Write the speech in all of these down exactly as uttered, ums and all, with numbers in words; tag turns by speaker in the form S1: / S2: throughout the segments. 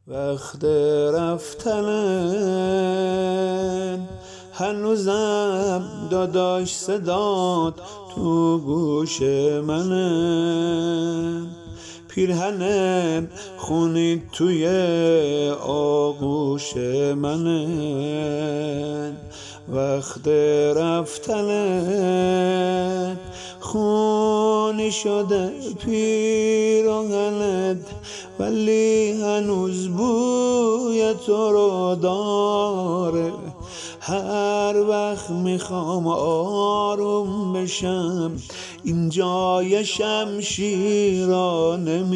S1: وقت رفتن هنوزم داداش صدات تو گوش منه، پیرهنم خونید توی آغوش منه. وقت رفتن خونی شده پیراهنت، ولی هنوز بوی تو رو داره. هر وقت میخوام آروم بشم این جای شمشیرا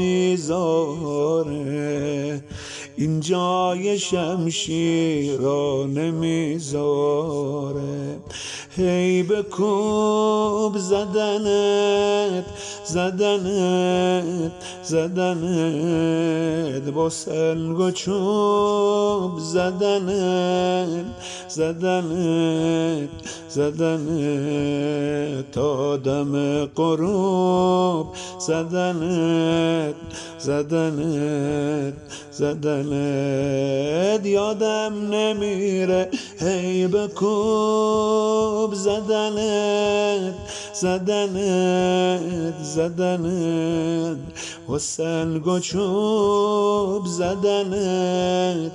S1: نمیذاره، این جای شمشیرا نمیذاره. هی بکوب زدنت زدنت زدنت با سلگ و چوب زدنت زدنت زدنت تا دم غروب زدنت زدنت زدنت یادم نمیره. هی بکوب زدنت زدنت زدنت و سلگ و چوب زدنت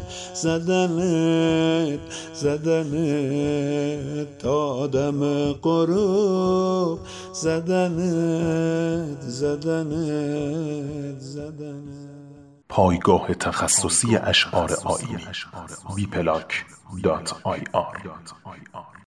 S1: زدنت زدنت تا دم غروب زدنت زدنت زدنت.
S2: پایگاه تخصصی اشعار آیینی بی پلاک دات آی آر